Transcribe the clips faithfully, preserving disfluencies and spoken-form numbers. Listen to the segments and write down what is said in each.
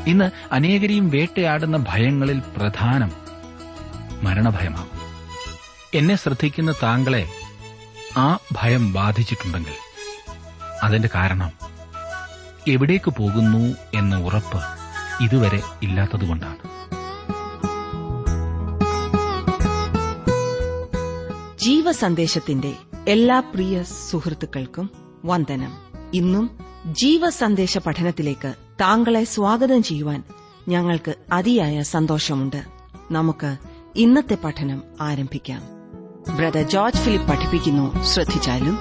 ഇന്ന് അനേകരെയും വേട്ടയാടുന്ന ഭയങ്ങളിൽ പ്രധാനം മരണഭയമാകും. എന്നെ ശ്രദ്ധിക്കുന്ന താങ്കളെ ആ ഭയം ബാധിച്ചിട്ടുണ്ടെങ്കിൽ അതിന്റെ കാരണം എവിടേക്ക് പോകുന്നു എന്ന ഉറപ്പ് ഇതുവരെ ഇല്ലാത്തതുകൊണ്ടാണ്. ജീവസന്ദേശത്തിന്റെ എല്ലാ പ്രിയ സുഹൃത്തുക്കൾക്കും വന്ദനം. ഇന്നും ജീവസന്ദേശ പഠനത്തിലേക്ക് താങ്കളെ സ്വാഗതം ചെയ്യുവാൻ ഞങ്ങൾക്ക് അതിയായ സന്തോഷമുണ്ട്. നമുക്ക് ഇന്നത്തെ പഠനം ആരംഭിക്കാം. ബ്രദർ ജോർജ് ഫിലിപ്പ് പഠിപ്പിക്കുന്നു. ശ്രദ്ധിച്ചാലും.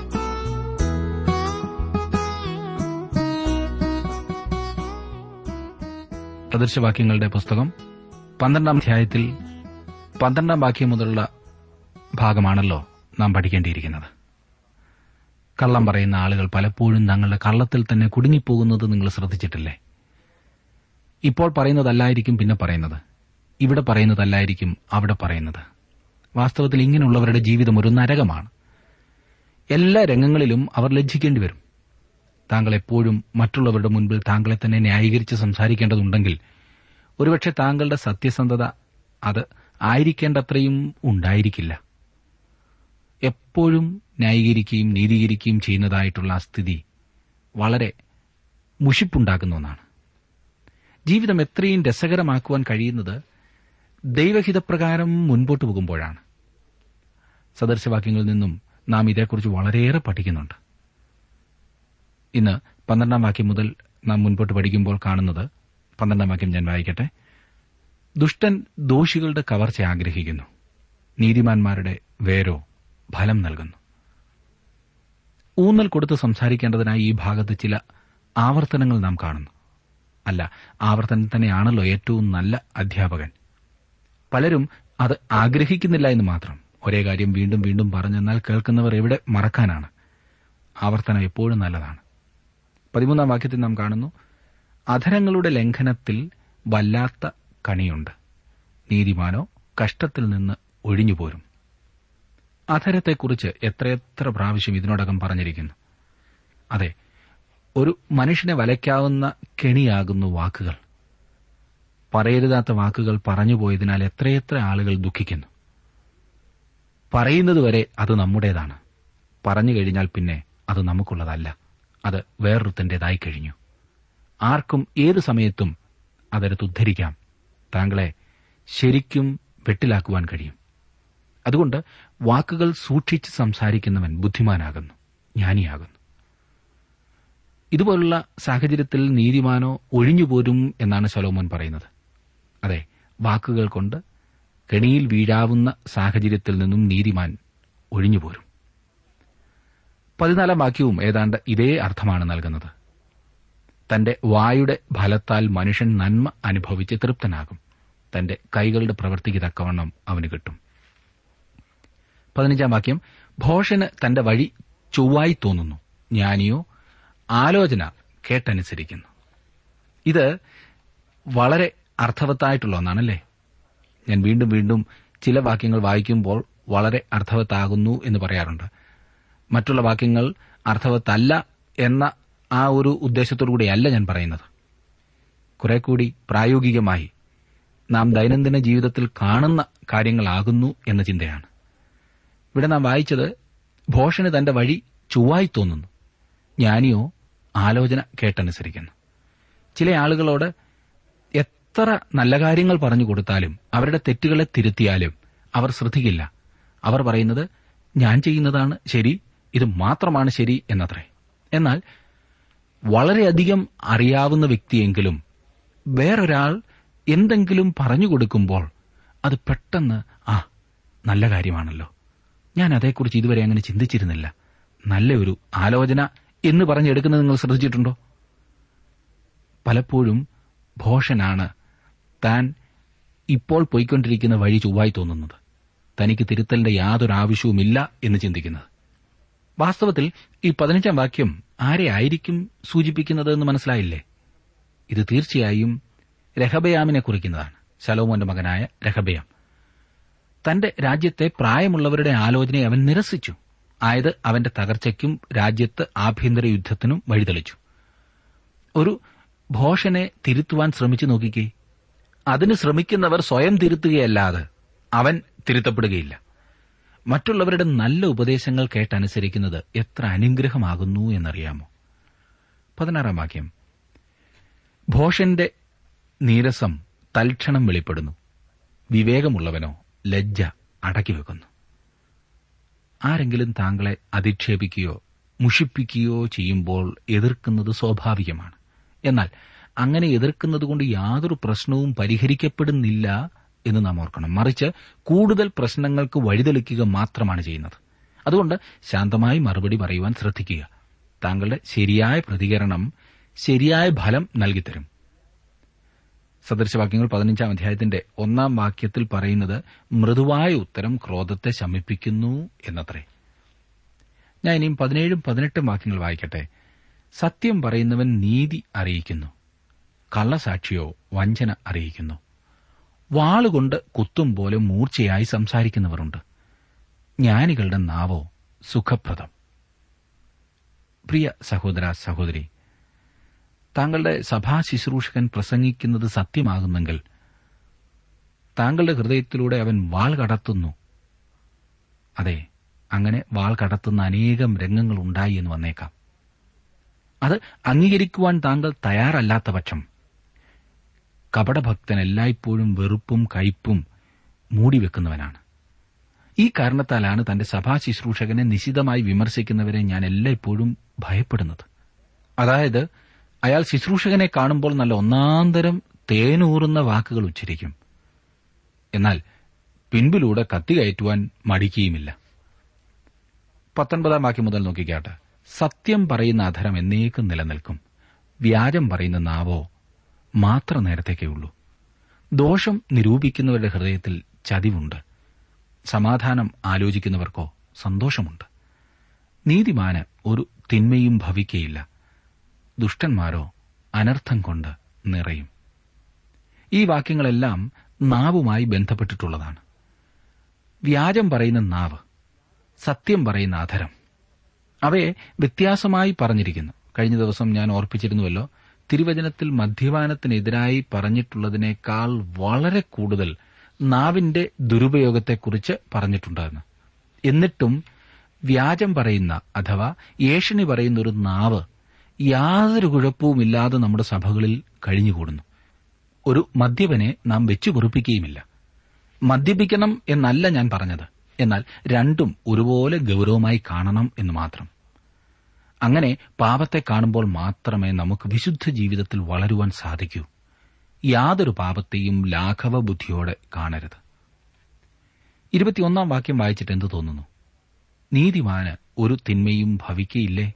സദൃശവാക്യങ്ങളുടെ പുസ്തകം പന്ത്രണ്ടാം അധ്യായത്തിൽ പന്ത്രണ്ടാം വാക്യം മുതലുള്ള ഭാഗമാണല്ലോ നാം പഠിക്കേണ്ടിയിരിക്കുന്നത്. കള്ളം പറയുന്ന ആളുകൾ പലപ്പോഴും തങ്ങളുടെ കള്ളത്തിൽ തന്നെ കുടുങ്ങിപ്പോകുന്നത് നിങ്ങൾ ശ്രദ്ധിച്ചിട്ടില്ലേ? ഇപ്പോൾ പറയുന്നതല്ലായിരിക്കും പിന്നെ പറയുന്നത്, ഇവിടെ പറയുന്നതല്ലായിരിക്കും അവിടെ പറയുന്നത്. വാസ്തവത്തിൽ ഇങ്ങനെയുള്ളവരുടെ ജീവിതം ഒരു നരകമാണ്. എല്ലാ രംഗങ്ങളിലും അവർ ലജ്ജിക്കേണ്ടി വരും. താങ്കൾ എപ്പോഴും മറ്റുള്ളവരുടെ മുൻപിൽ താങ്കളെ തന്നെ ന്യായീകരിച്ച് സംസാരിക്കേണ്ടതുണ്ടെങ്കിൽ ഒരുപക്ഷെ താങ്കളുടെ സത്യസന്ധത അത് ആയിരിക്കേണ്ടത്രയും ഉണ്ടായിരിക്കില്ല. എപ്പോഴും ന്യായീകരിക്കുകയും നീതീകരിക്കുകയും ചെയ്യുന്നതായിട്ടുള്ള ആ സ്ഥിതി വളരെ മുഷിപ്പുണ്ടാക്കുന്ന ഒന്നാണ്. ജീവിതം എത്രയും രസകരമാക്കുവാൻ കഴിയുന്നത് ദൈവഹിതപ്രകാരം മുൻപോട്ട് പോകുമ്പോഴാണ്. സദൃശവാക്യങ്ങളിൽ നിന്നും നാം ഇതേക്കുറിച്ച് വളരെയേറെ പഠിക്കുന്നുണ്ട്. ഇന്ന് പന്ത്രണ്ടാം വാക്യം മുതൽ നാം മുൻപോട്ട് പഠിക്കുമ്പോൾ കാണുന്നത്, പന്ത്രണ്ടാം വാക്യം ഞാൻ വായിക്കട്ടെ. ദുഷ്ടൻ ദോഷികളുടെ കവർച്ച ആഗ്രഹിക്കുന്നു, നീതിമാന്മാരുടെ വേരോ ഫലം നൽകുന്നു. ഊന്നൽ കൊടുത്ത് സംസാരിക്കേണ്ടതിനായി ഈ ഭാഗത്ത് ചില ആവർത്തനങ്ങൾ നാം കാണുന്നു. അല്ല, ആവർത്തനം തന്നെയാണല്ലോ ഏറ്റവും നല്ല അധ്യാപകൻ. പലരും അത് ആഗ്രഹിക്കുന്നില്ല എന്ന് മാത്രം. ഒരേ കാര്യം വീണ്ടും വീണ്ടും പറഞ്ഞെന്നാൽ കേൾക്കുന്നവർ എവിടെ മറക്കാനാണ്? ആവർത്തനം എപ്പോഴും നല്ലതാണ്. പതിമൂന്നാം വാക്യത്തിൽ നാം കാണുന്നു, അധരങ്ങളുടെ ലംഘനത്തിൽ വല്ലാത്ത കണിയുണ്ട്, നീതിമാനോ കഷ്ടത്തിൽ നിന്ന് ഒഴിഞ്ഞുപോരും. അധരത്തെക്കുറിച്ച് എത്രയെത്ര പ്രാവശ്യം ഇതിനോടകം പറഞ്ഞിരിക്കുന്നു. അതെ, ഒരു മനുഷ്യനെ വലയ്ക്കാവുന്ന കെണിയാകുന്നു വാക്കുകൾ. പറയരുതാത്ത വാക്കുകൾ പറഞ്ഞുപോയതിനാൽ എത്രയെത്ര ആളുകൾ ദുഃഖിക്കുന്നു. പറയുന്നതുവരെ അത് നമ്മുടേതാണ്, പറഞ്ഞു കഴിഞ്ഞാൽ പിന്നെ അത് നമുക്കുള്ളതല്ല, അത് വേറൊരുത്തന്റേതായി കഴിഞ്ഞു. ആർക്കും ഏതു സമയത്തും അതെടുത്ത് ഉദ്ധരിക്കാം. താങ്കളെ ശരിക്കും വെട്ടിലാക്കുവാൻ കഴിയും. അതുകൊണ്ട് വാക്കുകൾ സൂക്ഷിച്ച് സംസാരിക്കുന്നവൻ ബുദ്ധിമാനാകുന്നു, ജ്ഞാനിയാകുന്നു. ഇതുപോലുള്ള സാഹചര്യത്തിൽ നീതിമാനോ ഒഴിഞ്ഞുപോരും എന്നാണ് ശലോമോൻ പറയുന്നത്. അതെ, വാക്കുകൾ കൊണ്ട് കെണിയിൽ വീഴാവുന്ന സാഹചര്യത്തിൽ നിന്നും നീതിമാൻ ഒഴിഞ്ഞുപോരും. പതിനാലാം വാക്യവും ഏതാണ്ട് ഇതേ അർത്ഥമാണ് നൽകുന്നത്. തന്റെ വായുടെ ഫലത്താൽ മനുഷ്യൻ നന്മ അനുഭവിച്ച് തൃപ്തനാകും, തന്റെ കൈകളുടെ പ്രവൃത്തിക്ക് തക്കവണ്ണം അവന് കിട്ടും. പതിനഞ്ചാം വാക്യം, ഭോഷന് തന്റെ വഴി ചൊവ്വായി തോന്നുന്നു, ജ്ഞാനിയോ ആലോചന കേട്ടനുസരിക്കുന്നു. ഇത് വളരെ അർത്ഥവത്തായിട്ടുള്ള ഒന്നാണല്ലേ? ഞാൻ വീണ്ടും വീണ്ടും ചില വാക്യങ്ങൾ വായിക്കുമ്പോൾ വളരെ അർത്ഥവത്താകുന്നു എന്ന് പറയാറുണ്ട്. മറ്റുള്ള വാക്യങ്ങൾ അർത്ഥവത്തല്ല എന്ന ആ ഒരു ഉദ്ദേശത്തോടുകൂടിയല്ല ഞാൻ പറയുന്നത്. കുറെ കൂടി പ്രായോഗികമായി നാം ദൈനംദിന ജീവിതത്തിൽ കാണുന്ന കാര്യങ്ങളാകുന്നു എന്ന ചിന്തയാണ്. ഇവിടെ നാം വായിച്ചത്, ഭോഷന് തന്റെ വഴി ചൊവ്വായി തോന്നുന്നു, ജ്ഞാനിയോ ആലോചന കേട്ടനുസരിക്കുന്നു. ചില ആളുകളോട് എത്ര നല്ല കാര്യങ്ങൾ പറഞ്ഞു കൊടുത്താലും അവരുടെ തെറ്റുകളെ തിരുത്തിയാലും അവർ ശ്രദ്ധിക്കില്ല. അവർ പറയുന്നത്, ഞാൻ ചെയ്യുന്നതാണ് ശരി, ഇത് മാത്രമാണ് ശരി എന്നത്രേ. എന്നാൽ വളരെയധികം അറിയാവുന്ന വ്യക്തിയെങ്കിലും വേറൊരാൾ എന്തെങ്കിലും പറഞ്ഞു കൊടുക്കുമ്പോൾ അത് പെട്ടെന്ന്, ആ നല്ല കാര്യമാണല്ലോ, ഞാൻ അതേക്കുറിച്ച് ഇതുവരെ അങ്ങനെ ചിന്തിച്ചിരുന്നില്ല, നല്ല ഒരു ആലോചന എന്ന് പറഞ്ഞെടുക്കുന്നത് നിങ്ങൾ ശ്രദ്ധിച്ചിട്ടുണ്ടോ? പലപ്പോഴും ഭോഷനാണ് താൻ ഇപ്പോൾ പോയിക്കൊണ്ടിരിക്കുന്ന വഴി ചൊവ്വായി തോന്നുന്നത്, തനിക്ക് തിരുത്തലിന്റെ യാതൊരു ആവശ്യവുമില്ല എന്ന് ചിന്തിക്കുന്നത്. വാസ്തവത്തിൽ ഈ പതിനഞ്ചാം വാക്യം ആരെ ആയിരിക്കും സൂചിപ്പിക്കുന്നത് എന്ന് മനസ്സിലായില്ലേ? ഇത് തീർച്ചയായും രഹബയാമിനെ കുറിക്കുന്നതാണ്. ശലോമോന്റെ മകനായ രഹബയാം തന്റെ രാജ്യത്തെ പ്രായമുള്ളവരുടെ ആലോചനയെ അവൻ നിരസിച്ചു. ആയത് അവന്റെ തകർച്ചയ്ക്കും രാജ്യത്ത് ആഭ്യന്തര യുദ്ധത്തിനും വഴിതെളിച്ചു. ഒരു ഭോഷനെ തിരുത്തുവാൻ ശ്രമിച്ചു നോക്കിക്കേ. അതിന് ശ്രമിക്കുന്നവർ സ്വയം തിരുത്തുകയല്ലാതെ അവൻ തിരുത്തപ്പെടുകയില്ല. മറ്റുള്ളവരുടെ നല്ല ഉപദേശങ്ങൾ കേട്ടനുസരിക്കുന്നത് എത്ര അനുഗ്രഹമാകുന്നു എന്നറിയാമോ? പതിനാറാം വാക്യം. ഭോഷന്റെ നീരസം തൽക്ഷണം വെളിപ്പെടുന്നു, വിവേകമുള്ളവനോ ലജ്ജ അടക്കിവെക്കുന്നു. ആരെങ്കിലും താങ്കളെ അധിക്ഷേപിക്കുകയോ മുഷിപ്പിക്കുകയോ ചെയ്യുമ്പോൾ എതിർക്കുന്നത് സ്വാഭാവികമാണ്. എന്നാൽ അങ്ങനെ എതിർക്കുന്നതുകൊണ്ട് യാതൊരു പ്രശ്നവും പരിഹരിക്കപ്പെടുന്നില്ല എന്ന് നാം ഓർക്കണം. മറിച്ച് കൂടുതൽ പ്രശ്നങ്ങൾക്ക് വഴിതെളിക്കുക മാത്രമാണ് ചെയ്യുന്നത്. അതുകൊണ്ട് ശാന്തമായി മറുപടി പറയുവാൻ ശ്രദ്ധിക്കുക. താങ്കളുടെ ശരിയായ പ്രതികരണം ശരിയായ ഫലം നൽകിത്തരും. സദൃശവാക്യങ്ങൾ പതിനഞ്ചാം അധ്യായത്തിന്റെ ഒന്നാം വാക്യത്തിൽ പറയുന്നത് മൃദുവായ ഉത്തരം ക്രോധത്തെ ശമിപ്പിക്കുന്നു എന്നത്രേ. ഞാൻ ഇനിയും പതിനേഴും പതിനെട്ടും വാക്യങ്ങൾ വായിക്കട്ടെ. സത്യം പറയുന്നവൻ നീതി അറിയിക്കുന്നു, കള്ളസാക്ഷിയോ വഞ്ചന അറിയിക്കുന്നു. വാളുകൊണ്ട് കുത്തും പോലെ മൂർച്ചയായി സംസാരിക്കുന്നവരുണ്ട്, ജ്ഞാനികളുടെ നാവോ സുഖപ്രദം. പ്രിയ സഹോദര സഹോദരി, താങ്കളുടെ സഭാ ശുശ്രൂഷകൻ പ്രസംഗിക്കുന്നത് സത്യമാകുന്നെങ്കിൽ താങ്കളുടെ ഹൃദയത്തിലൂടെ അവൻ വാൾ കടത്തുന്നു. അതെ, അങ്ങനെ വാൾ കടത്തുന്ന അനേകം രംഗങ്ങൾ ഉണ്ടായി എന്ന് വന്നേക്കാം. അത് അംഗീകരിക്കുവാൻ താങ്കൾ തയ്യാറല്ലാത്ത പക്ഷം കപടഭക്തൻ എല്ലായ്പ്പോഴും വെറുപ്പും കയ്പും മൂടിവെക്കുന്നവനാണ്. ഈ കാരണത്താലാണ് തന്റെ സഭാ ശുശ്രൂഷകനെ നിശിതമായി വിമർശിക്കുന്നവരെ ഞാൻ എല്ലായ്പ്പോഴും ഭയപ്പെടുന്നത്. അതായത്, അയാൾ ശുശ്രൂഷകനെ കാണുമ്പോൾ നല്ല ഒന്നാന്തരം തേനൂറുന്ന വാക്കുകൾ ഉച്ചരിക്കും, എന്നാൽ പിൻപിലൂടെ കത്തികയറ്റുവാൻ മടിക്കുകയുമില്ല. പത്തൊൻപതാം വാക്യം മുതൽ നോക്കിക്കാട്ടെ. സത്യം പറയുന്ന അധരം എന്നേക്കും നിലനിൽക്കും, വ്യാജം പറയുന്ന നാവോ മാത്ര നേരത്തേക്കേ ഉള്ളൂ. ദോഷം നിരൂപിക്കുന്നവരുടെ ഹൃദയത്തിൽ ചതിവുണ്ട്, സമാധാനം ആലോചിക്കുന്നവർക്കോ സന്തോഷമുണ്ട്. നീതിമാന് ഒരു തിന്മയും ഭവിക്കയില്ല, ദുഷ്ടന്മാരോ അനർത്ഥം കൊണ്ട് നിറയും. ഈ വാക്യങ്ങളെല്ലാം നാവുമായി ബന്ധപ്പെട്ടിട്ടുള്ളതാണ്. വ്യാജം പറയുന്ന നാവ്, സത്യം പറയുന്ന അധരം, അവയെ വ്യത്യാസമായി പറഞ്ഞിരിക്കുന്നു. കഴിഞ്ഞ ദിവസം ഞാൻ ഓർപ്പിച്ചിരുന്നുവല്ലോ, തിരുവചനത്തിൽ മദ്യപാനത്തിനെതിരായി പറഞ്ഞിട്ടുള്ളതിനേക്കാൾ വളരെ കൂടുതൽ നാവിന്റെ ദുരുപയോഗത്തെക്കുറിച്ച് പറഞ്ഞിട്ടുണ്ടെന്ന്. എന്നിട്ടും വ്യാജം പറയുന്ന അഥവാ ഏഷണി പറയുന്ന ഒരു നാവ് യാതൊരു കുഴപ്പവുമില്ലാതെ നമ്മുടെ സഭകളിൽ കഴിഞ്ഞുകൂടുന്നു. ഒരു മദ്യപനെ നാം വെച്ചു പൊറുപ്പിക്കുകയുമില്ല. മദ്യപിക്കണം എന്നല്ല ഞാൻ പറഞ്ഞത്, എന്നാൽ രണ്ടും ഒരുപോലെ ഗൌരവമായി കാണണം എന്ന് മാത്രം. അങ്ങനെ പാപത്തെ കാണുമ്പോൾ മാത്രമേ നമുക്ക് വിശുദ്ധ ജീവിതത്തിൽ വളരുവാൻ സാധിക്കൂ. യാതൊരു പാപത്തെയും ലാഘവ ബുദ്ധിയോടെ കാണരുത്. ഇരുപത്തിയൊന്നാം വാക്യം വായിച്ചിട്ട് എന്തു തോന്നുന്നു? നീതിമാന് ഒരു തിന്മയും ഭവിക്കയില്ലേ?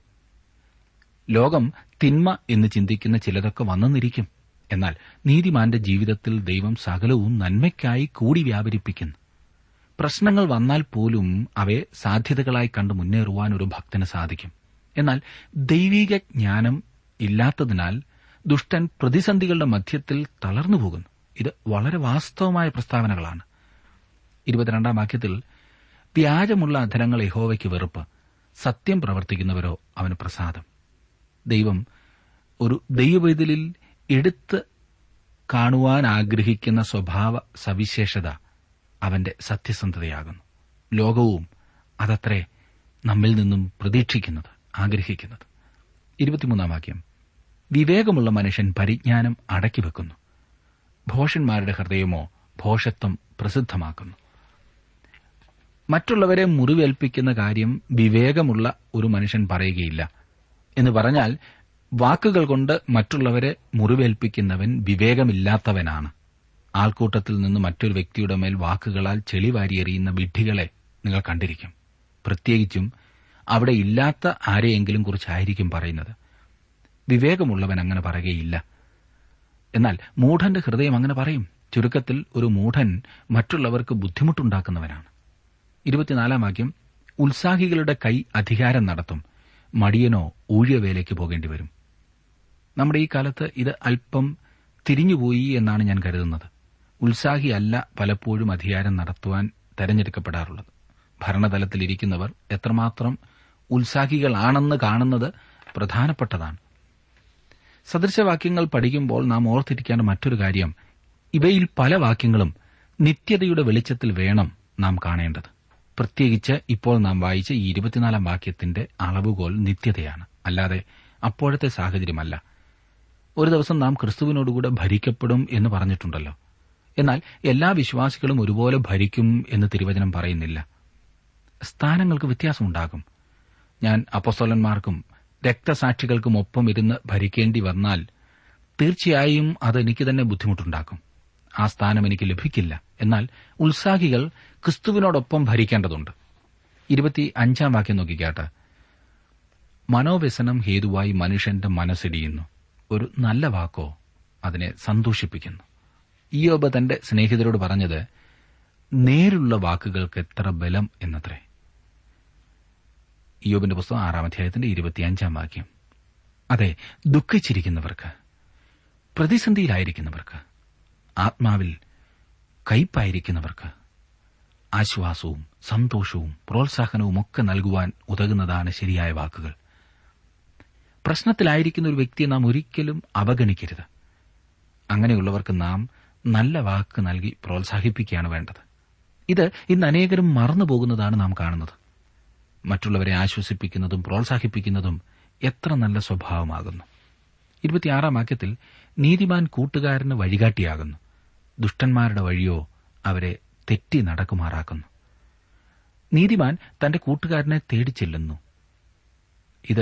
ലോകം തിന്മ എന്ന് ചിന്തിക്കുന്ന ചിലതൊക്കെ വന്നെന്നിരിക്കും. എന്നാൽ നീതിമാന്റെ ജീവിതത്തിൽ ദൈവം സകലവും നന്മയ്ക്കായി കൂടി വ്യാപരിപ്പിക്കുന്നു. പ്രശ്നങ്ങൾ വന്നാൽ പോലും അവയെ സാധ്യതകളായി കണ്ട് മുന്നേറുവാൻ ഒരു ഭക്തന് സാധിക്കും. എന്നാൽ ദൈവിക ജ്ഞാനം ഇല്ലാത്തതിനാൽ ദുഷ്ടൻ പ്രതിസന്ധികളുടെ മധ്യത്തിൽ തളർന്നുപോകുന്നു. ഇത് വളരെ വാസ്തവമായ പ്രസ്താവനകളാണ്. ഇരുപത്തിരണ്ടാം വാക്യത്തിൽ വ്യാജമുള്ള അധരങ്ങൾ യഹോവയ്ക്ക് വെറുപ്പ്, സത്യം പ്രവർത്തിക്കുന്നവരോ അവന് പ്രസാദം. ദൈവം ഒരു ദൈവവേദിലിൽ എടുത്ത് കാണുവാൻ ആഗ്രഹിക്കുന്ന സ്വഭാവ സവിശേഷത അവന്റെ സത്യസന്ധതയാകുന്നു. ലോകവും അതത്രേ നമ്മിൽ നിന്നും പ്രതീക്ഷിക്കുന്നത്, ആഗ്രഹിക്കുന്നത്. ഇരുപത്തിമൂന്നാം വാക്യം. വിവേകമുള്ള മനുഷ്യൻ പരിജ്ഞാനം അടക്കിവെക്കുന്നു, ഭോഷന്മാരുടെ ഹൃദയമോ ഭോഷത്വം പ്രസിദ്ധമാക്കുന്നു. മറ്റുള്ളവരെ മുറിവേൽപ്പിക്കുന്ന കാര്യം വിവേകമുള്ള ഒരു മനുഷ്യൻ പറയുകയില്ല എന്ന് പറഞ്ഞാൽ, വാക്കുകൾ കൊണ്ട് മറ്റുള്ളവരെ മുറിവേൽപ്പിക്കുന്നവൻ വിവേകമില്ലാത്തവനാണ്. ആൾക്കൂട്ടത്തിൽ നിന്ന് മറ്റൊരു വ്യക്തിയുടെ മേൽ വാക്കുകളാൽ ചെളിവാരിയെറിയുന്ന വിഡ്ഢികളെ നിങ്ങൾ കണ്ടിരിക്കും. പ്രത്യേകിച്ചും അവിടെ ഇല്ലാത്ത ആരെയെങ്കിലും കുറിച്ചായിരിക്കും പറയുന്നത്. വിവേകമുള്ളവൻ അങ്ങനെ പറയുകയില്ല. എന്നാൽ മൂഢന്റെ ഹൃദയം അങ്ങനെ പറയും. ചുരുക്കത്തിൽ ഒരു മൂഢൻ മറ്റുള്ളവർക്ക് ബുദ്ധിമുട്ടുണ്ടാക്കുന്നവനാണ്. ഇരുപത്തിനാലാം വാക്യം. ഉത്സാഹികളുടെ കൈ അധികാരം നടത്തും, മടിയനോ ഊഴിയവേലയ്ക്ക് പോകേണ്ടി വരും. നമ്മുടെ ഈ കാലത്ത് ഇത് അല്പം തിരിഞ്ഞുപോയി എന്നാണ് ഞാൻ കരുതുന്നത്. ഉത്സാഹിയല്ല പലപ്പോഴും അധികാരം നടത്തുവാൻ തെരഞ്ഞെടുക്കപ്പെടാറുള്ളത്. ഭരണതലത്തിലിരിക്കുന്നവർ എത്രമാത്രം ഉത്സാഹികളാണെന്ന് കാണുന്നത് പ്രധാനപ്പെട്ടതാണ്. സദൃശവാക്യങ്ങൾ പഠിക്കുമ്പോൾ നാം ഓർത്തിരിക്കേണ്ട മറ്റൊരു കാര്യം, ഇവയിൽ പല വാക്യങ്ങളും നിത്യതയുടെ വെളിച്ചത്തിൽ വേണം നാം കാണേണ്ടത്. പ്രത്യേകിച്ച് ഇപ്പോൾ നാം വായിച്ച ഈ ഇരുപത്തിനാലാം വാക്യത്തിന്റെ അളവുകോൽ നിത്യതയാണ്, അല്ലാതെ അപ്പോഴത്തെ സാഹചര്യമല്ല. ഒരു ദിവസം നാം ക്രിസ്തുവിനോടുകൂടെ ഭരിക്കപ്പെടും എന്ന് പറഞ്ഞിട്ടുണ്ടല്ലോ. എന്നാൽ എല്ലാ വിശ്വാസികളും ഒരുപോലെ ഭരിക്കും എന്ന് തിരുവചനം പറയുന്നില്ല. സ്ഥാനങ്ങൾക്ക് വ്യത്യാസമുണ്ടാകും. ഞാൻ അപ്പോസ്തലന്മാർക്കും രക്തസാക്ഷികൾക്കും ഒപ്പം ഇരുന്ന് ഭരിക്കേണ്ടി വന്നാൽ തീർച്ചയായും അത് എനിക്ക് തന്നെ ബുദ്ധിമുട്ടുണ്ടാക്കും. ആ സ്ഥാനം എനിക്ക് ലഭിക്കില്ല. എന്നാൽ ഉത്സാഹികൾ ക്രിസ്തുവിനോടൊപ്പം ഭരിക്കേണ്ടതുണ്ട്. ഇരുപത്തി അഞ്ചാം വാക്യം നോക്കിക്കാട്ട്. മനോവ്യസനം ഹേതുവായി മനുഷ്യന്റെ മനസ്സിടിയുന്നു, ഒരു നല്ല വാക്കോ അതിനെ സന്തോഷിപ്പിക്കുന്നു. ഇയ്യോബ് തന്റെ സ്നേഹിതരോട് പറഞ്ഞത് നേരുള്ള വാക്കുകൾക്ക് എത്ര ബലം എന്നത്രേ. ഇയ്യോബിന്റെ പുസ്തകം ആറാം അധ്യായത്തിന്റെ ഇരുപത്തിയഞ്ചാം വാക്യം. അതെ, ദുഃഖിച്ചിരിക്കുന്നവർക്ക്, പ്രതിസന്ധിയിലായിരിക്കുന്നവർക്ക്, ആത്മാവിൽ കയ്പായിരിക്കുന്നവർക്ക് ആശ്വാസവും സന്തോഷവും പ്രോത്സാഹനവും ഒക്കെ നൽകുവാൻ ഉതകുന്നതാണ് ശരിയായ വാക്കുകൾ. പ്രശ്നത്തിലായിരിക്കുന്ന ഒരു വ്യക്തിയെ നാം ഒരിക്കലും അവഗണിക്കരുത്. അങ്ങനെയുള്ളവർക്ക് നാം നല്ല വാക്ക് നൽകി പ്രോത്സാഹിപ്പിക്കുകയാണ് വേണ്ടത്. ഇത് ഇന്ന് അനേകരും മറന്നുപോകുന്നതാണ് നാം കാണുന്നത്. മറ്റുള്ളവരെ ആശ്വസിപ്പിക്കുന്നതും പ്രോത്സാഹിപ്പിക്കുന്നതും എത്ര നല്ല സ്വഭാവമാകുന്നു. ഇരുപത്തിയാറാം വാക്യത്തിൽ നീതിമാൻ കൂട്ടുകാരന് വഴികാട്ടിയാകുന്നു, ദുഷ്ടന്മാരുടെ വഴിയോ അവരെ തെറ്റി നടക്കുമാറാക്കുന്നു. നീതിമാൻ തന്റെ കൂട്ടുകാരനെ തേടിച്ചെല്ലുന്നു. ഇത്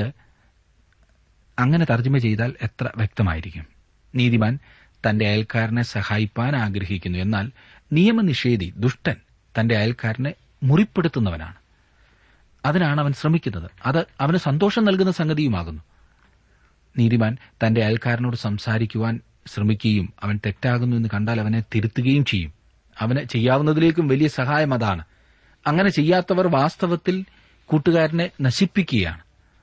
അങ്ങനെ തർജ്ജമ ചെയ്താൽ എത്ര വ്യക്തമായിരിക്കും. നീതിമാൻ തന്റെ അയൽക്കാരനെ സഹായിപ്പാൻ ആഗ്രഹിക്കുന്നു. എന്നാൽ നിയമനിഷേധി, ദുഷ്ടൻ, തന്റെ അയൽക്കാരനെ മുറിപ്പെടുത്തുന്നവനാണ്. അതിനാണ് അവൻ ശ്രമിക്കുന്നത്. അത് അവന് സന്തോഷം നൽകുന്ന സംഗതിയുമാകുന്നു. നീതിമാൻ തന്റെ അയൽക്കാരനോട് സംസാരിക്കുവാൻ ശ്രമിക്കുകയും അവൻ തെറ്റാകുന്നു എന്ന് കണ്ടാൽ അവനെ തിരുത്തുകയും ചെയ്യും. അവന് ചെയ്യാവുന്നതിലേക്കും വലിയ സഹായം അതാണ്. അങ്ങനെ ചെയ്യാത്തവർ വാസ്തവത്തിൽ കൂട്ടുകാരനെ നശിപ്പിക്കുകയാണ്.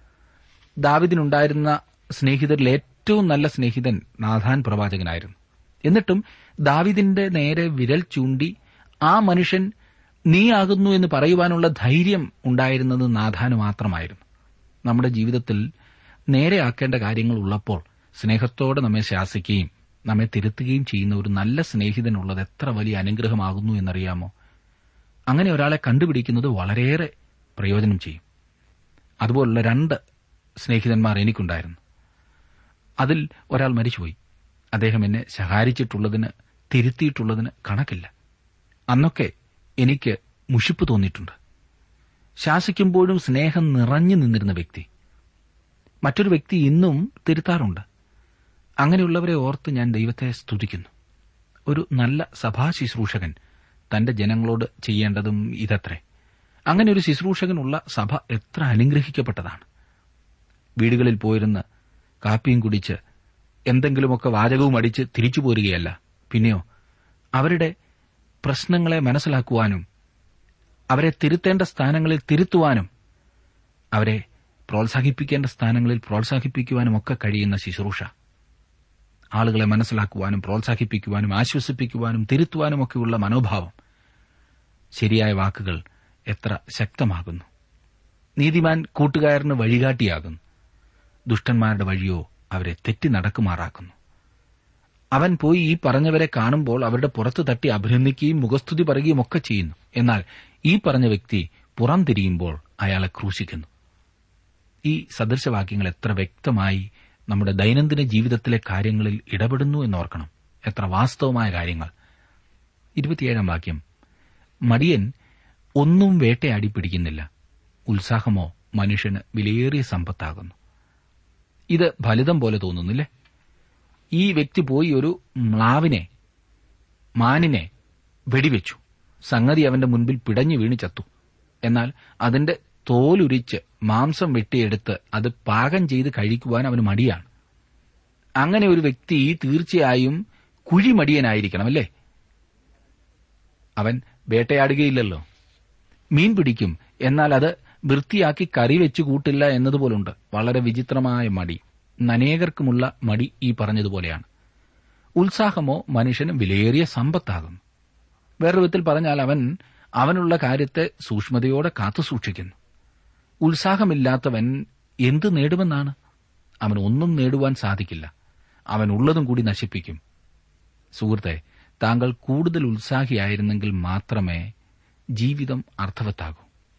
ദാവീദിനുണ്ടായിരുന്ന സ്നേഹിതരിൽ ഏറ്റവും നല്ല സ്നേഹിതൻ നാഥാൻ പ്രവാചകനായിരുന്നു. എന്നിട്ടും ദാവീദിന്റെ നേരെ വിരൽ ചൂണ്ടി ആ മനുഷ്യൻ നീയാകുന്നു എന്ന് പറയുവാനുള്ള ധൈര്യം ഉണ്ടായിരുന്നത് നാഥാന് മാത്രമായിരുന്നു. നമ്മുടെ ജീവിതത്തിൽ നേരെയാക്കേണ്ട കാര്യങ്ങൾ ഉള്ളപ്പോൾ സ്നേഹത്തോടെ നമ്മെ ശാസിക്കുകയും നമ്മെ തിരുത്തുകയും ചെയ്യുന്ന ഒരു നല്ല സ്നേഹിതനുള്ളത് എത്ര വലിയ അനുഗ്രഹമാകുന്നു എന്നറിയാമോ? അങ്ങനെ ഒരാളെ കണ്ടുപിടിക്കുന്നത് വളരെയേറെ പ്രയോജനം ചെയ്യും. അതുപോലുള്ള രണ്ട് സ്നേഹിതന്മാർ എനിക്കുണ്ടായിരുന്നു. അതിൽ ഒരാൾ മരിച്ചുപോയി. അദ്ദേഹം എന്നെ ശകാരിച്ചിട്ടുള്ളതിന്, തിരുത്തിയിട്ടുള്ളതിന് കണക്കില്ല. അന്നൊക്കെ എനിക്ക് മുഷിപ്പ് തോന്നിയിട്ടുണ്ട്. ശാസിക്കുമ്പോഴും സ്നേഹം നിറഞ്ഞു നിന്നിരുന്ന വ്യക്തി. മറ്റൊരു വ്യക്തി ഇന്നും തിരുത്താറുണ്ട്. അങ്ങനെയുള്ളവരെ ഓർത്ത് ഞാൻ ദൈവത്തെ സ്തുതിക്കുന്നു. ഒരു നല്ല സഭാ ശുശ്രൂഷകൻ തന്റെ ജനങ്ങളോട് ചെയ്യേണ്ടതും ഇതത്രേ. അങ്ങനെ ഒരു ശുശ്രൂഷകനുള്ള സഭ എത്ര അനുഗ്രഹിക്കപ്പെട്ടതാണ്. വീടുകളിൽ പോയിരുന്ന് കാപ്പിയും കുടിച്ച് എന്തെങ്കിലുമൊക്കെ വാചകവും അടിച്ച് തിരിച്ചു പോരുകയല്ല. പിന്നെയോ അവരുടെ പ്രശ്നങ്ങളെ മനസ്സിലാക്കുവാനും അവരെ തിരുത്തേണ്ട സ്ഥാനങ്ങളിൽ തിരുത്തുവാനും അവരെ പ്രോത്സാഹിപ്പിക്കേണ്ട സ്ഥാനങ്ങളിൽ പ്രോത്സാഹിപ്പിക്കുവാനും ഒക്കെ കഴിയുന്ന ശുശ്രൂഷ. ആളുകളെ മനസ്സിലാക്കുവാനും പ്രോത്സാഹിപ്പിക്കുവാനും ആശ്വസിപ്പിക്കുവാനും തിരുത്തുവാനുമൊക്കെയുള്ള മനോഭാവം. ശരിയായ വാക്കുകൾ എത്ര ശക്തമാകുന്നു. നീതിമാൻ കൂട്ടുകാരന് വഴികാട്ടിയാകുന്നു, ദുഷ്ടന്മാരുടെ വഴിയോ അവരെ തെറ്റി നടക്കുമാറാക്കുന്നു. അവൻ പോയി ഈ പറഞ്ഞവരെ കാണുമ്പോൾ അവരുടെ പുറത്തു തട്ടി അഭിനന്ദിക്കുകയും മുഖസ്തുതി പറയുകയും ഒക്കെ ചെയ്യുന്നു. എന്നാൽ ഈ പറഞ്ഞ വ്യക്തി പുറം തിരിയുമ്പോൾ അയാളെ ക്രൂശിക്കുന്നു. ഈ സദൃശവാക്യങ്ങൾ എത്ര വ്യക്തമായി നമ്മുടെ ദൈനംദിന ജീവിതത്തിലെ കാര്യങ്ങളിൽ ഇടപെടുന്നു എന്നോർക്കണം. എത്ര വാസ്തവമായ കാര്യങ്ങൾ. ഇരുപത്തിയേഴാം വാക്യം. മടിയൻ ഒന്നും വേട്ടയാടി പിടിക്കുന്നില്ല, ഉത്സാഹമോ മനുഷ്യന് വിലയേറിയ സമ്പത്താകുന്നു. ഇത് ഫലിതം പോലെ തോന്നുന്നില്ലേ? ഈ വ്യക്തി പോയി ഒരു മ്ലാവിനെ, മാനിനെ വെടിവെച്ചു. സംഗതി അവന്റെ മുൻപിൽ പിടഞ്ഞു വീണ് ചത്തു. എന്നാൽ അതിന്റെ തോലുരിച്ച് മാംസം വെട്ടിയെടുത്ത് അത് പാകം ചെയ്ത് കഴിക്കുവാൻ അവന് മടിയാണ്. അങ്ങനെ ഒരു വ്യക്തി തീർച്ചയായും കുഴിമടിയനായിരിക്കണം, അല്ലേ? അവൻ വേട്ടയാടുകയില്ലല്ലോ. മീൻ പിടിക്കും, എന്നാൽ അത് വൃത്തിയാക്കി കറി വെച്ചു കൂട്ടില്ല എന്നതുപോലുണ്ട്. വളരെ വിചിത്രമായ മടി. അനേകർക്കുമുള്ള മടി ഈ പറഞ്ഞതുപോലെയാണ്. ഉത്സാഹമോ മനുഷ്യന് വിലയേറിയ സമ്പത്താകുന്നു. വേറൊരു വിധത്തിൽ പറഞ്ഞാൽ അവൻ അവനുള്ള കാര്യത്തെ സൂക്ഷ്മതയോടെ കാത്തുസൂക്ഷിക്കുന്നു. ഉത്സാഹമില്ലാത്തവൻ എന്ത് നേടുമെന്നാണ്? അവന് ഒന്നും നേടുവാൻ സാധിക്കില്ല. അവൻ ഉള്ളതും കൂടി നശിപ്പിക്കും. സുഹൃത്തെ, താങ്കൾ കൂടുതൽ ഉത്സാഹിയായിരുന്നെങ്കിൽ മാത്രമേ ജീവിതം അർത്ഥവത്താകൂ.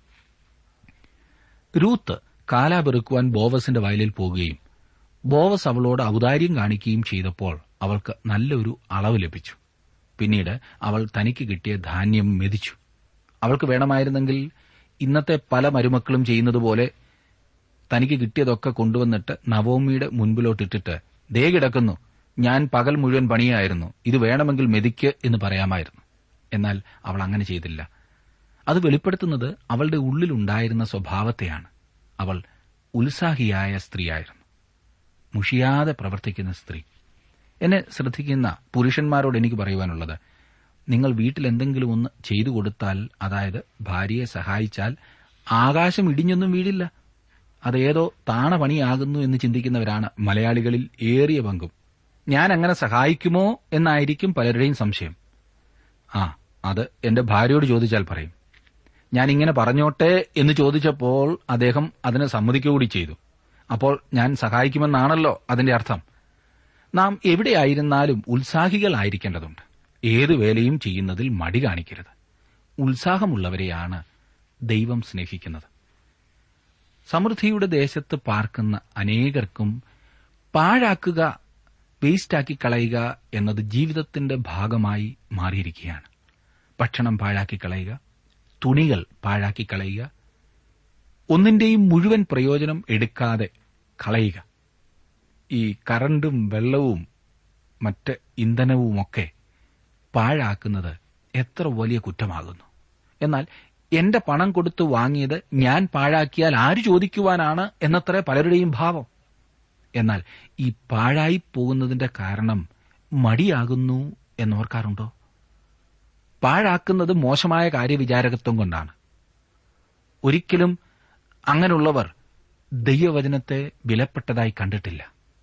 രൂത്ത് കാലാ പെറുക്കുവാൻ ബോവസിന്റെ വയലിൽ പോകുകയും ബോവസ് അവളോട് ഔദാര്യം കാണിക്കുകയും ചെയ്തപ്പോൾ അവൾക്ക് നല്ലൊരു അളവ് ലഭിച്ചു. പിന്നീട് അവൾ തനിക്ക് കിട്ടിയ ധാന്യം മെതിച്ചു. അവൾക്ക് വേണമായിരുന്നെങ്കിൽ ഇന്നത്തെ പല മരുമക്കളും ചെയ്യുന്നതുപോലെ തനിക്ക് കിട്ടിയതൊക്കെ കൊണ്ടുവന്നിട്ട് നവോമിയുടെ മുൻപിലോട്ടിട്ടിട്ട്, ദേ കിടക്കുന്നു, ഞാൻ പകൽ മുഴുവൻ പണിയായിരുന്നു, ഇത് വേണമെങ്കിൽ മെതിക്ക് എന്ന് പറയാമായിരുന്നു. എന്നാൽ അവൾ അങ്ങനെ ചെയ്തില്ല. അത് വെളിപ്പെടുത്തുന്നത് അവളുടെ ഉള്ളിലുണ്ടായിരുന്ന സ്വഭാവത്തെയാണ്. അവൾ ഉത്സാഹിയായ സ്ത്രീയായിരുന്നു, മുഷിയാതെ പ്രവർത്തിക്കുന്ന സ്ത്രീ. എന്നെ ശ്രദ്ധിക്കുന്ന പുരുഷന്മാരോട് എനിക്ക് പറയുവാനുള്ളത്, നിങ്ങൾ വീട്ടിൽ എന്തെങ്കിലും ഒന്ന് ചെയ്തു കൊടുത്താൽ, അതായത് ഭാര്യയെ സഹായിച്ചാൽ, ആകാശം ഇടിഞ്ഞൊന്നും വീഴില്ല. അതേതോ താണ പണിയാകുന്നു എന്ന് ചിന്തിക്കുന്നവരാണ് മലയാളികളിൽ ഏറിയ പങ്കും. ഞാൻ അങ്ങനെ സഹായിക്കുമോ എന്നായിരിക്കും പലരുടെയും സംശയം. ആ അത് എന്റെ ഭാര്യയോട് ചോദിച്ചാൽ പറയും. ഞാൻ ഇങ്ങനെ പറഞ്ഞോട്ടെ എന്ന് ചോദിച്ചപ്പോൾ അദ്ദേഹം അതിന് സമ്മതിക്കുകൂടി ചെയ്തു. അപ്പോൾ ഞാൻ സഹായിക്കുമെന്നാണല്ലോ അതിന്റെ അർത്ഥം. നാം എവിടെയായിരുന്നാലും ഉത്സാഹികളായിരിക്കേണ്ടതുണ്ട്. ഏതു വേലയും ചെയ്യുന്നതിൽ മടി കാണിക്കരുത്. ഉത്സാഹമുള്ളവരെയാണ് ദൈവം സ്നേഹിക്കുന്നത്. സമൃദ്ധിയുടെ ദേശത്ത് പാർക്കുന്ന അനേകർക്കും പാഴാക്കുക, വേസ്റ്റാക്കി കളയുക എന്നത് ജീവിതത്തിന്റെ ഭാഗമായി മാറിയിരിക്കുകയാണ്. ഭക്ഷണം പാഴാക്കി കളയുക, തുണികൾ പാഴാക്കി കളയുക, ഒന്നിന്റെയും മുഴുവൻ പ്രയോജനം എടുക്കാതെ കളയുക. ഈ കറണ്ടും വെള്ളവും മറ്റ് ഇന്ധനവുമൊക്കെ പാഴാക്കുന്നത് എത്ര വലിയ കുറ്റമാകുന്നു. എന്നാൽ എന്റെ പണം കൊടുത്ത് വാങ്ങിയത് ഞാൻ പാഴാക്കിയാൽ ആര് ചോദിക്കുവാനാണ് എന്നത്ര പലരുടെയും ഭാവം. എന്നാൽ ഈ പാഴായി പോകുന്നതിന്റെ കാരണം മടിയാകുന്നു എന്നോർക്കാറുണ്ടോ? പാഴാക്കുന്നത് മോശമായ കാര്യവിചാരകത്വം കൊണ്ടാണ്. ഒരിക്കലും അങ്ങനെയുള്ളവർ ദൈവവചനത്തെ വിലപ്പെട്ടതായി കണ്ടിട്ടില്ല.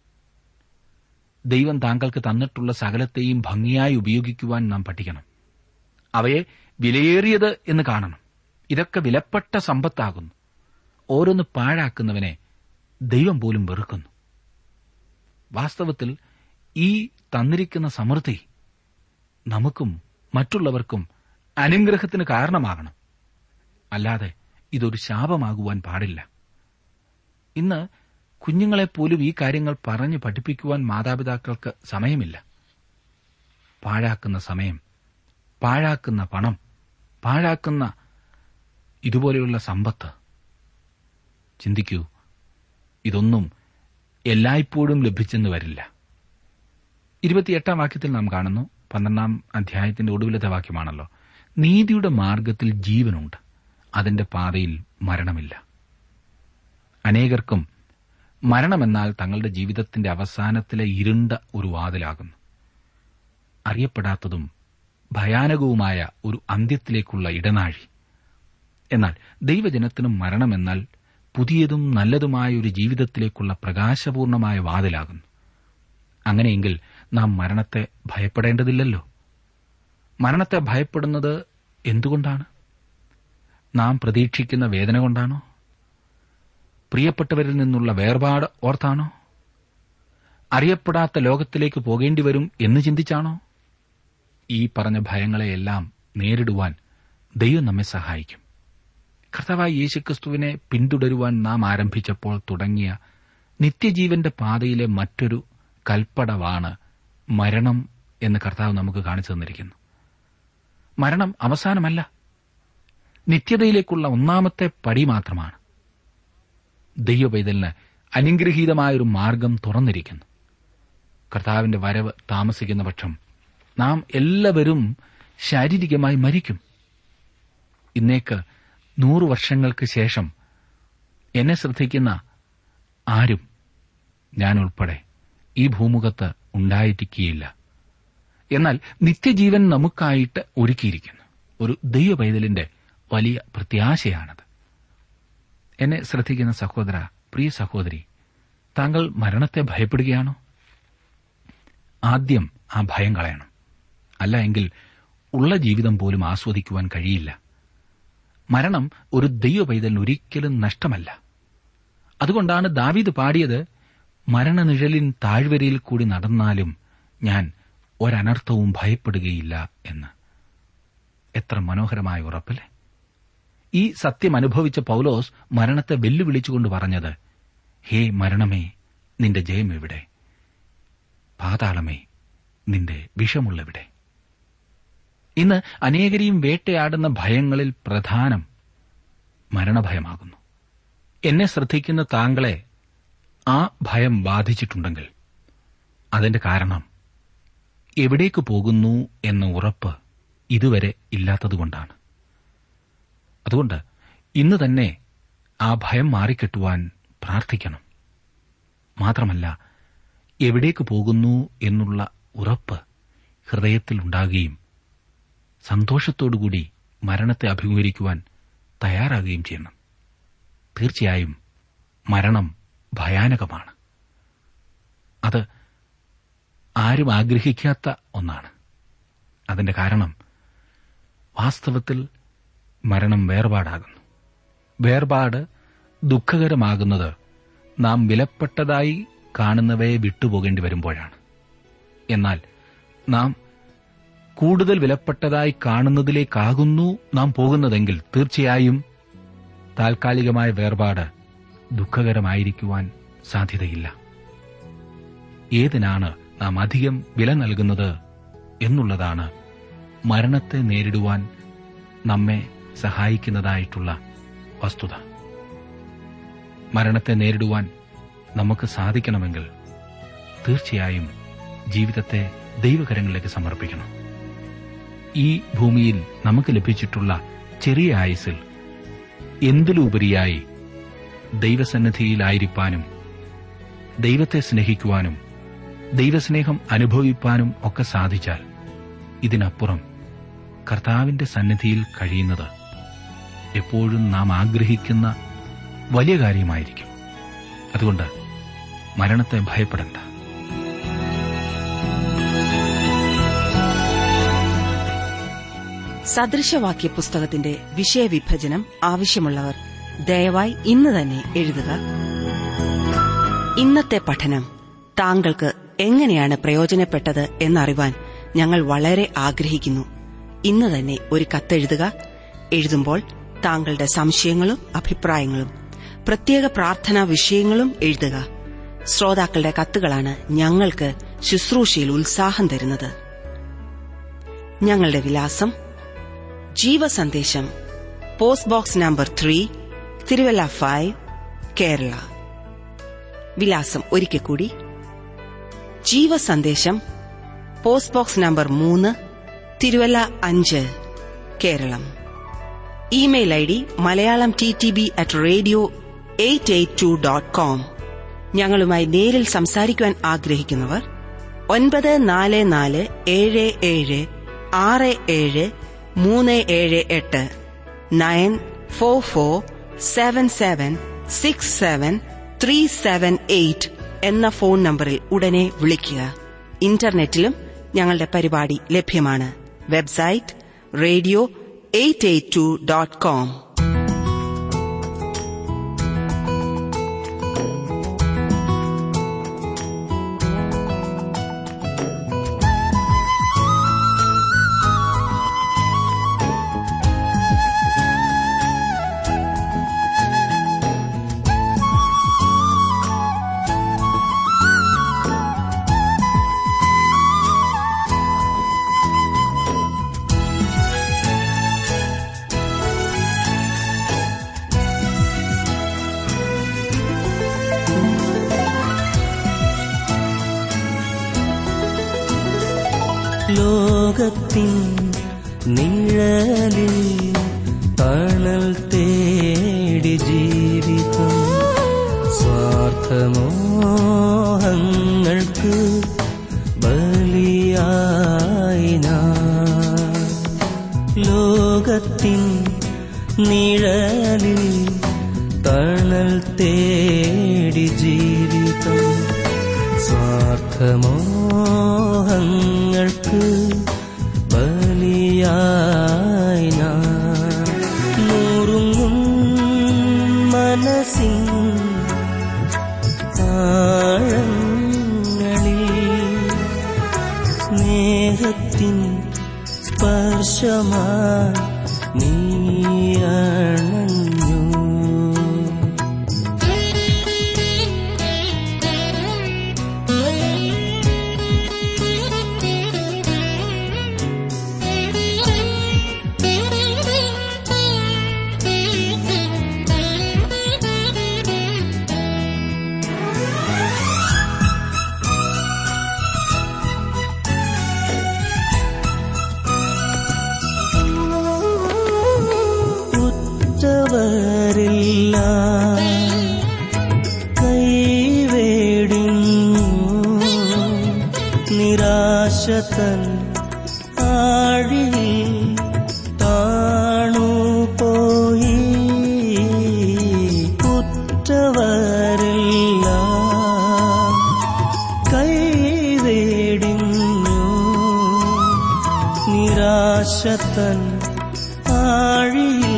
ദൈവം താങ്കൾക്ക് തന്നിട്ടുള്ള സകലത്തെയും ഭംഗിയായി ഉപയോഗിക്കുവാൻ നാം പഠിക്കണം. അവയെ വിലയേറിയത് എന്ന് കാണണം. ഇതൊക്കെ വിലപ്പെട്ട സമ്പത്താകുന്നു. ഓരോന്ന് പാഴാക്കുന്നവനെ ദൈവം പോലും വെറുക്കുന്നു. വാസ്തവത്തിൽ ഈ തന്നിരിക്കുന്ന സമൃദ്ധി നമുക്കും മറ്റുള്ളവർക്കും അനുഗ്രഹത്തിന് കാരണമാകണം. അല്ലാതെ ഇതൊരു ശാപമാകുവാൻ പാടില്ല. ഇന്ന് കുഞ്ഞുങ്ങളെപ്പോലും ഈ കാര്യങ്ങൾ പറഞ്ഞ് പഠിപ്പിക്കുവാൻ മാതാപിതാക്കൾക്ക് സമയമില്ല. പാഴാക്കുന്ന സമയം, പാഴാക്കുന്ന പണം, പാഴാക്കുന്ന ഇതുപോലെയുള്ള സമ്പത്ത്. ചിന്തിക്കൂ, ഇതൊന്നും എല്ലായ്പ്പോഴും ലഭിച്ചെന്ന് വരില്ല. ഇരുപത്തിയെട്ടാം വാക്യത്തിൽ നാം കാണുന്നു, പന്ത്രണ്ടാം അധ്യായത്തിന്റെ ഒടുവിലത്തെ വാക്യമാണല്ലോ, നീതിയുടെ മാർഗത്തിൽ ജീവനുണ്ട്, അതിന്റെ പാതയിൽ മരണമില്ല. അനേകർക്കും മരണമെന്നാൽ തങ്ങളുടെ ജീവിതത്തിന്റെ അവസാനത്തിലെ ഇരുണ്ട ഒരു വാതിലാകുന്നു. അറിയപ്പെടാത്തതും ഭയാനകവുമായ ഒരു അന്ത്യത്തിലേക്കുള്ള ഇടനാഴി. എന്നാൽ ദൈവജനത്തിനും മരണമെന്നാൽ പുതിയതും നല്ലതുമായ ഒരു ജീവിതത്തിലേക്കുള്ള പ്രകാശപൂർണമായ വാതിലാകുന്നു. അങ്ങനെയെങ്കിൽ നാം മരണത്തെ ഭയപ്പെടേണ്ടതില്ലല്ലോ. മരണത്തെ ഭയപ്പെടുന്നത് എന്തുകൊണ്ടാണ്? നാം പ്രതീക്ഷിക്കുന്ന വേദന കൊണ്ടാണോ? പ്രിയപ്പെട്ടവരിൽ നിന്നുള്ള വേർപാട് ഓർത്താണോ? അറിയപ്പെടാത്ത ലോകത്തിലേക്ക് പോകേണ്ടി വരും എന്ന് ചിന്തിച്ചാണോ? ഈ പറഞ്ഞ ഭയങ്ങളെയെല്ലാം നേരിടുവാൻ ദൈവം നമ്മെ സഹായിക്കും. കർത്താവായ യേശുക്രിസ്തുവിനെ പിന്തുടരുവാൻ നാം ആരംഭിച്ചപ്പോൾ തുടങ്ങിയ നിത്യജീവന്റെ പാതയിലെ മറ്റൊരു കൽപ്പടവാണ് മരണം എന്ന് കർത്താവ് നമുക്ക് കാണിച്ചു തന്നിരിക്കുന്നു. മരണം അവസാനമല്ല, നിത്യതയിലേക്കുള്ള ഒന്നാമത്തെ പടി മാത്രമാണ്. ദൈവപൈതലിന് അനുഗ്രഹീതമായൊരു മാർഗം തുറന്നിരിക്കുന്നു. കർത്താവിന്റെ വരവ് താമസിക്കുന്ന പക്ഷം നാം എല്ലാവരും ശാരീരികമായി മരിക്കും. ഇന്നേക്ക് നൂറു വർഷങ്ങൾക്ക് ശേഷം എന്നെ ശ്രദ്ധിക്കുന്ന ആരും, ഞാൻ ഉൾപ്പെടെ, ഈ ഭൂമുഖത്ത് ഉണ്ടായിരിക്കുകയില്ല. എന്നാൽ നിത്യജീവൻ നമുക്കായിട്ട് ഒരുക്കിയിരിക്കുന്നു. ഒരു ദൈവപൈതലിന്റെ വലിയ പ്രത്യാശയാണത്. എന്നെ ശ്രദ്ധിക്കുന്ന സഹോദര, പ്രിയ സഹോദരി, താങ്കൾ മരണത്തെ ഭയപ്പെടുകയാണോ? ആദ്യം ആ ഭയം കളയണം. അല്ല എങ്കിൽ ഉള്ള ജീവിതം പോലും ആസ്വദിക്കുവാൻ കഴിയില്ല. മരണം ഒരു ദൈവപൈതലിന് ഒരിക്കലും നഷ്ടമല്ല. അതുകൊണ്ടാണ് ദാവീദ് പാടിയത്, മരണനിഴലിൻ താഴ്വരയിൽ കൂടി നടന്നാലും ഞാൻ ഒരനർത്ഥവും ഭയപ്പെടുകയില്ല എന്ന്. എത്ര മനോഹരമായ ഉറപ്പല്ലേ! ഈ സത്യം അനുഭവിച്ച പൗലോസ് മരണത്തെ വെല്ലുവിളിച്ചുകൊണ്ട് പറഞ്ഞത്, ഹേ മരണമേ, നിന്റെ ജയം എവിടെ? പാതാളമേ, നിന്റെ വിഷമുള്ളവിടെ? ഇന്ന് അനേകരെയും വേട്ടയാടുന്ന ഭയങ്ങളിൽ പ്രധാനം മരണഭയമാകുന്നു. എന്നെ ശ്രദ്ധിക്കുന്ന താങ്കളെ ആ ഭയം ബാധിച്ചിട്ടുണ്ടെങ്കിൽ അതിന്റെ കാരണം എവിടേക്ക് പോകുന്നു എന്ന ഉറപ്പ് ഇതുവരെ ഇല്ലാത്തതുകൊണ്ടാണ്. അതുകൊണ്ട് ഇന്ന് തന്നെ ആ ഭയം മാറിക്കെട്ടുവാൻ പ്രാർത്ഥിക്കണം. മാത്രമല്ല, എവിടേക്ക് പോകുന്നു എന്നുള്ള ഉറപ്പ് ഹൃദയത്തിൽ ഉണ്ടാകുകയും സന്തോഷത്തോടുകൂടി മരണത്തെ അഭിമുഖീകരിക്കുവാൻ തയ്യാറാകുകയും ചെയ്യണം. തീർച്ചയായും മരണം ഭയാനകമാണ്. അത് ആരും ആഗ്രഹിക്കാത്ത ഒന്നാണ്. അതിന്റെ കാരണം വാസ്തവത്തിൽ മരണം വേർപാടാകുന്നു. വേർപാട് ദുഃഖകരമാകുന്നത് നാം വിലപ്പെട്ടതായി കാണുന്നവയെ വിട്ടുപോകേണ്ടി വരുമ്പോഴാണ്. എന്നാൽ നാം കൂടുതൽ വിലപ്പെട്ടതായി കാണുന്നതിലേക്കാകുന്നു നാം പോകുന്നതെങ്കിൽ തീർച്ചയായും താൽക്കാലികമായ വേർപാട് ദുഃഖകരമായിരിക്കുവാൻ സാധ്യതയില്ല. ഏതിനാണ് നാം അധികം വില നൽകുന്നത് എന്നുള്ളതാണ് മരണത്തെ നേരിടുവാൻ നമ്മെ സഹായിക്കുന്നതായിട്ടുള്ള വസ്തുത. മരണത്തെ നേരിടുവാൻ നമുക്ക് സാധിക്കണമെങ്കിൽ തീർച്ചയായും ജീവിതത്തെ ദൈവകരങ്ങളിലേക്ക് സമർപ്പിക്കണം. ഈ ഭൂമിയിൽ നമുക്ക് ലഭിച്ചിട്ടുള്ള ചെറിയ ആയുസ്സിൽ എന്തിലുപരിയായി ദൈവസന്നിധിയിലായിരിക്കാനും ദൈവത്തെ സ്നേഹിക്കുവാനും ദൈവസ്നേഹം അനുഭവിപ്പാനും ഒക്കെ സാധിച്ചാൽ ഇതിനപ്പുറം കർത്താവിന്റെ സന്നിധിയിൽ കഴിയുന്നത് എപ്പോഴും നാം ആഗ്രഹിക്കുന്ന വലിയ കാര്യമായിരിക്കും. അതുകൊണ്ട് മരണത്തെ ഭയപ്പെടേണ്ട. സദൃശവാക്യ പുസ്തകത്തിന്റെ വിഷയവിഭജനം ആവശ്യമുള്ളവർ ദയവായി ഇന്ന് തന്നെ എഴുതുക. ഇന്നത്തെ പഠനം താങ്കൾക്ക് എങ്ങനെയാണ് പ്രയോജനപ്പെട്ടത് എന്നറിവാൻ ഞങ്ങൾ വളരെ ആഗ്രഹിക്കുന്നു. ഇന്ന് തന്നെ ഒരു കത്തെഴുതുക. എഴുതുമ്പോൾ താങ്കളുടെ സംശയങ്ങളും അഭിപ്രായങ്ങളും പ്രത്യേക പ്രാർത്ഥനാ വിഷയങ്ങളും എഴുതുക. ശ്രോതാക്കളുടെ കത്തുകളാണ് ഞങ്ങൾക്ക് ശുശ്രൂഷയിൽ ഉത്സാഹം തരുന്നത്. ഞങ്ങളുടെ വിലാസം: ജീവസന്ദേശം, post box number three, Thiruvalla five, Kerala. വിലാസം ഒരിക്കൽ കൂടി: ജീവസന്ദേശം, പോസ്റ്റ് ബോക്സ് നമ്പർ മൂന്ന്, തിരുവല്ല അഞ്ച്, Keralam. Email I D Malayalam T T B at radio eight eight two dot com. ഞങ്ങളുമായി നേരിൽ സംസാരിക്കുവാൻ ആഗ്രഹിക്കുന്നവർ ഒൻപത് നാല് നാല് ഏഴ് ഏഴ് ആറ് ഏഴ് മൂന്ന് ഏഴ് എട്ട് nine four four seven seven six seven three seven eight എന്ന ഫോൺ നമ്പറിൽ ഉടനെ വിളിക്കുക. ഇന്റർനെറ്റിലും ഞങ്ങളുടെ പരിപാടി ലഭ്യമാണ്. Website radio eight eight two dot com. ലോകത്തിൻ നിഴലിൽ തണൽ തേടി ജീവിതം സ്വാർത്ഥമോഹങ്ങൾക്ക് ബലിയായി ഞാൻ. ലോകത്തിൻ നിഴലിൽ തണൽ തേടി ജീവിതം സ്വാർത്ഥമോഹങ്ങൾക്ക് ബലിയായി ഞാൻ. നുറുങ്ങും മനസ്സിൻ ആഴ സ്നേഹത്തിൻ സ്പർശമായി നീ അണഞ്ഞു. ില്ല കൈവേടിഞ്ഞു നിരാശതൻ ആഴിയിൽ താണുപോയി. കുറ്റവരില്ല കൈവേടിഞ്ഞു നിരാശതൻ ആഴിയിൽ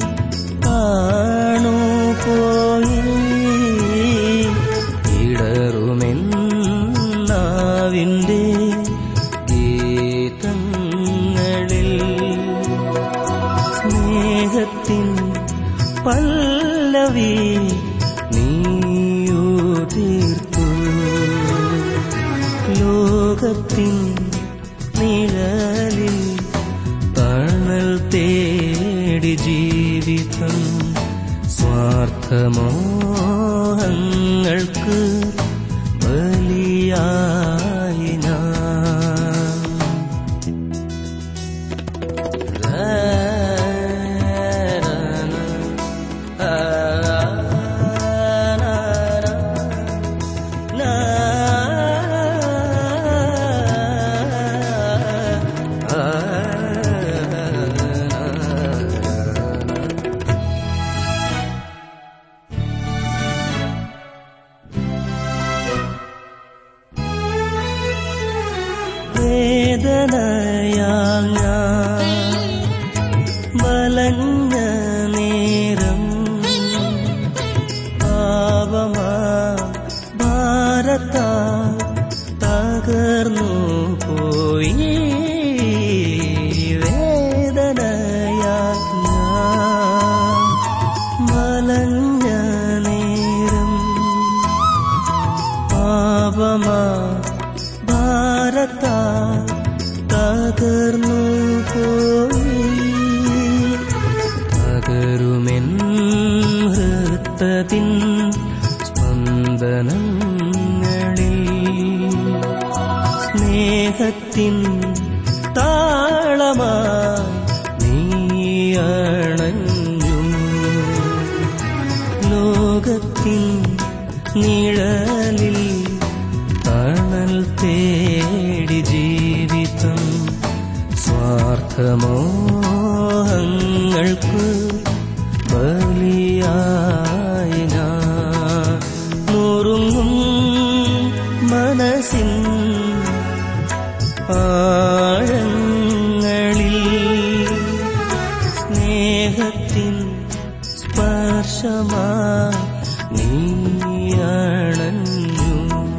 പോയി. ഇടറുമെന്നാവിൻ്റെ ഗീതങ്ങളിൽ സ്നേഹത്തിൻ പല്ലവി നീയുതിർത്തു. ലോകത്തിൻ നിഴലിൽ തണൽ തേടി ജീവിതം സ്വാർത്ഥമോഹങ്ങൾക്ക് ബലിയായി ഞാൻ. വേദനയാൽ ഞാൻ വലഞ്ഞ നേരം പാപമാ ഭാരത്താൽ തകർന്നു പോയി. വേദനയാൽ ഞാൻ വലഞ്ഞ നേരം പാപമാ ഭാരത്താൽ തകർന്നു പോയി. തകരുമെൻ ഹൃത്തതിൻ സ്പന്ദനങ്ങളിൽ സ്നേഹത്തിൻ താളമായി നീ അണഞ്ഞു. ലോകത്തിൻ നിഴലിൽ തണൽ തേടി ജീവിതം സ്വാർത്ഥമോഹങ്ങൾക്ക് ബലിയായി ഞാൻ. നുറുങ്ങും മനസ്സിൻ ആഴങ്ങളിൽ സ്നേഹത്തിൻ സ്പർശമായി നീ അണഞ്ഞു.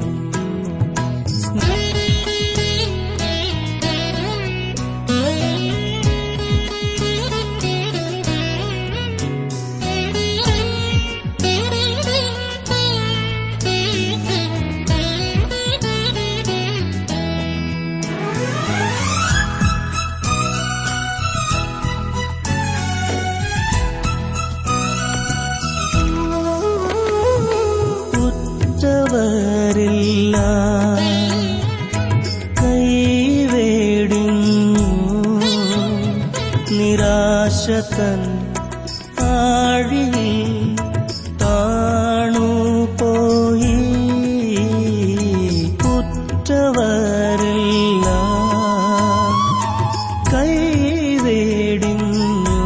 കുറ്റവരില്ല കൈവേടിഞ്ഞു നിരാശതൻ ആഴിയിൽ താണുപോയി. കുറ്റവരില്ല കൈവേടിഞ്ഞു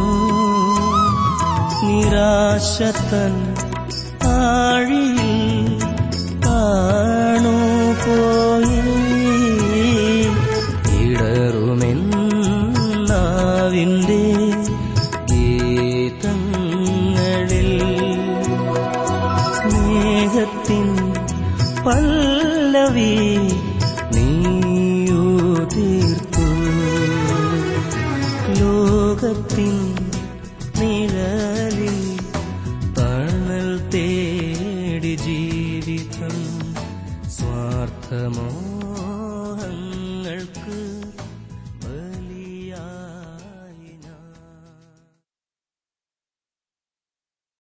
നിരാശതൻ ആഴിയിൽ താണുപോയി. ഇടറുമെന്നാവിൻ്റെ ഗീതങ്ങളിൽ സ്നേഹത്തിൻ പല്ലവി നീയുതിർത്തു. ലോകത്തിൻ നിഴലിൽ തണൽ തേടി ജീവിതം സ്വാർത്ഥമോഹങ്ങൾക്ക്